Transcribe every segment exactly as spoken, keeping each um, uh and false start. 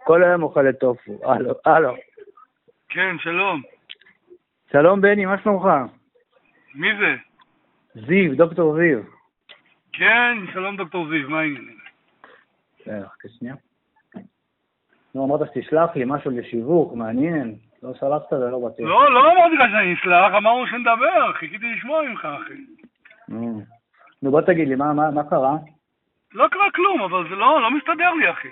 כל היום אוכלת טופו. הלו, הלו. כן, שלום. שלום בני, מה שלומך? מי זה? זיו, דוקטור זיו. כן, שלום דוקטור זיו, מה העניינים? בסדר, כשנייה. נו, אמרת שתשלח לי משהו לשיווק, מעניין. לא שלחת ולא באתי. לא, לא אמרתי לך שאני אשלח, אמרנו שנדבר, חיכיתי לשמוע ממך, אחי. נו, נו, בוא תגיד לי, מה, מה, מה קרה? לא קרה כלום, אבל זה לא, לא מסתדר לי, אחי.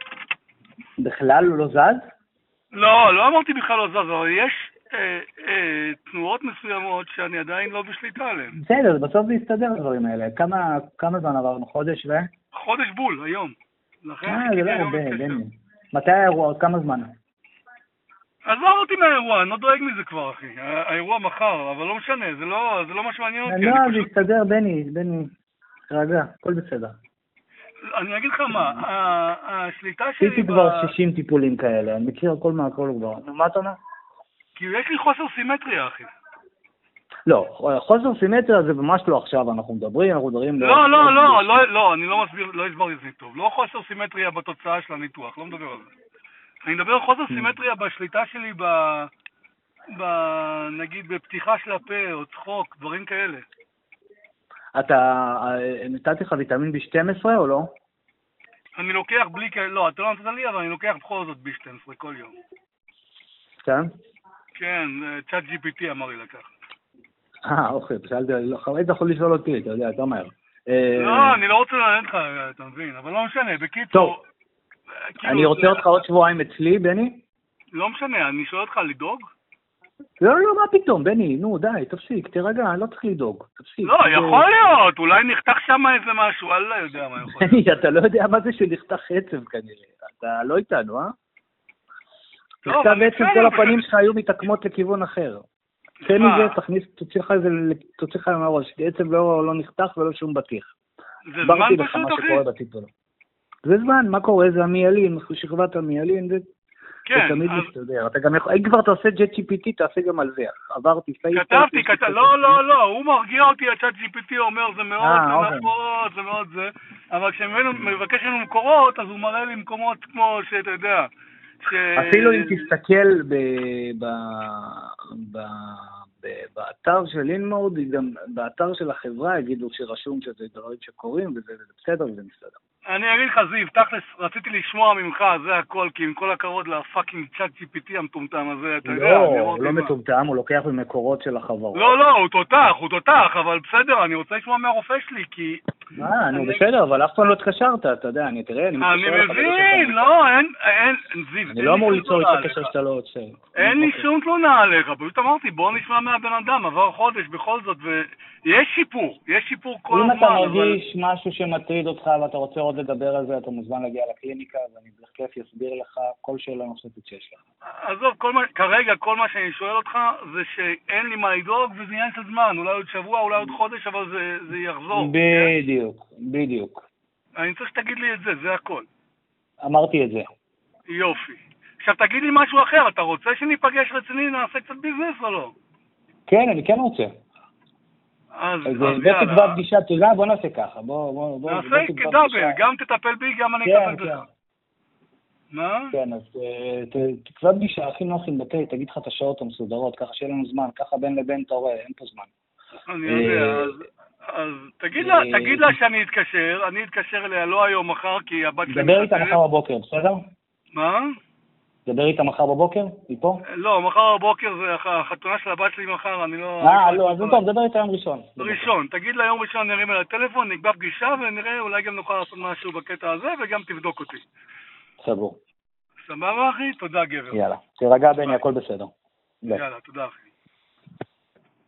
בכלל לא זז? לא, לא אמרתי בכלל לא זז, אבל יש אה, אה, תנועות מסוימות שאני עדיין לא בשליטה עליהן. בסדר, בסוף זה יסתדר הדברים האלה. כמה, כמה זמן עברנו? חודש ו... חודש בול, היום. לכן אה, זה חיכיתי לא היום הרבה, להתקשר. בני. מתי האירוע? עוד כמה זמן? עזוב אותי מהאירוע, אני לא דואג מזה כבר, אחי. האירוע מחר, אבל לא משנה, זה לא, זה לא מה שמעניין אותי. לא, אני זה פשוט... יסתדר, בני, בני. רגע, הכל בסדר. אני אגיד לך מה, ה- השליטה שלי... עשיתי ב- כבר שישים טיפולים כאלה, אני מכיר הכל מהכל כבר. נו, מה אתה אומר? כי יש לי חוסר סימטריה, אחי. לא, חוסר סימטריה זה ממש לא עכשיו, אנחנו מדברים, אנחנו מדברים... לא, לא, לא, לא, לא, אני לא מסביר, לא הסברתי את זה טוב. לא חוסר סימטריה בתוצאה של הניתוח, לא מדבר על זה. אני מדבר על חוסר סימטריה בשליטה שלי ב... ב... נגיד בפתיחה של הפה או צחוק, דברים כאלה. אתה, נתתי לך ויטמין בי שתים עשרה או לא? אני לוקח בלי כאלה, לא, אתה לא נתת לי, אבל אני לוקח בכל זאת בי שתים עשרה כל יום. כן? כן, צ'אט ג'י פי טי אמר לי לקחת. אה, אוקיי, שאלתי, היית יכול לשאול אותי, אתה יודע, יותר מהר. לא, אני לא רוצה לענות לך, אתה מבין, אבל לא משנה, בקיצור... טוב, אני רוצה אותך עוד שבועיים אצלי, בני? לא משנה, אני שואל אותך לדאוג? לא, לא, מה פתאום, בני, נו, די, תפסיק, תירגע, לא צריך לדאוג, תפסיק. לא, יכול להיות, אולי נחתך שם איזה משהו, אני לא יודע מה יכול להיות. בני, אתה לא יודע מה זה שנחתך עצב כנראה, אתה לא איתנו, אה? נחתך בעצם כל הפנים שלך היו מתעקמות לכיוון אחר. כן מזה, תכניס, תוציא לך איזה, תוציא לך מהראש, בעצם לא נחתך ולא שום בטיח. זה זמן פשוט, אחי? מה שקורה בטיפול. זה זמן, מה קורה, זה המיילין, שכבת המיילין, זה... כן, תמיד מסתדר. אתה גם יכול, אם כבר אתה עושה צ'אט ג'י פי טי, תעשה גם על זה. עברתי פייסבוק. כתבתי, כתבתי, לא, לא, לא, הוא מרגיע אותי, הצ'אט ג'י פי טי אומר, זה מאוד, זה מאוד, זה מאוד זה, אבל כשממנו מבקש לנו מקורות, אז הוא מראה לי מקומות כמו שאתה יודע, אפילו אם תסתכל באתר של לינמוד, גם באתר של החברה יגידו שרשום שזה דברים שקורים, וזה בסדר וזה מסתדר. אני אגיד לך זיו, תכלס, רציתי לשמוע ממך, זה הכל, כי עם כל הכבוד לפאקינג צ'אט ג'י פי טי המטומטם הזה, אתה יודע. לא, הוא לא מטומטם, הוא לוקח ממקורות של החברות. לא, לא, הוא תותח, הוא תותח, אבל בסדר, אני רוצה לשמוע מהרופא שלי, כי... אה, נו, בסדר, אבל אף פעם לא התקשרת, אתה יודע, אני תראה, אני מתקשר לך... אני מבין, לא, אין, אין, זיו, אני לא אמור ליצור איתו קשר שאתה לא עושה. אין לי שום תלונה עליך, פשוט אמרתי, בוא נשמע מהבן אדם, עבר חודש בכל זאת, ויש שיפור, יש שיפור כל הזמן. אם אתה מרגיש משהו שמטריד אותך ואתה רוצה עוד לדבר על זה, אתה מוזמן להגיע לקליניקה, ואני בכיף יסביר לך כל שאלה נוספת שיש לך. עזוב, כרגע כל מה שאני שואל אותך זה שאין לי מה לדאוג, וזה עניין של זמן, אולי עוד שבוע, אולי עוד חודש, אבל זה יחזור. בדיוק, בדיוק. אני צריך שתגיד לי את זה, זה הכל. אמרתי את זה. יופי. עכשיו תגיד לי משהו אחר, אתה רוצה שניפגש רציני, נעשה קצת ביזנס או לא? כן, אני כן רוצה. אז בוא תקבע פגישה, תודה, בוא נעשה ככה, בוא, בוא, בוא. נעשה כדאבל, גם תטפל בי, גם אני אטפל בך. מה? כן, אז תקבע פגישה, הכי נוחים בתי, תגיד לך את השעות המסודרות, ככה שיהיה לנו זמן, ככה בין לבין אתה רואה, אין פה זמן. אני יודע, אז תגיד לה שאני אתקשר, אני אתקשר אליה לא היום, מחר, כי הבת שלי... דבר איתה מחר בבוקר, בסדר? מה? דבר איתה מחר בבוקר? מפה? לא, מחר בבוקר זה החתונה של הבת שלי מחר, אני לא... אה, לא, אז טוב, דבר איתה יום ראשון. ראשון, תגיד לה יום ראשון נרים על הטלפון, נקבע פגישה ונראה, אולי גם נוכל לעשות משהו בקטע הזה וגם תבדוק אותי. סבור. סבבה אחי? תודה גבר. יאללה, תירגע בני, הכל בסדר. יאללה, תודה אחי.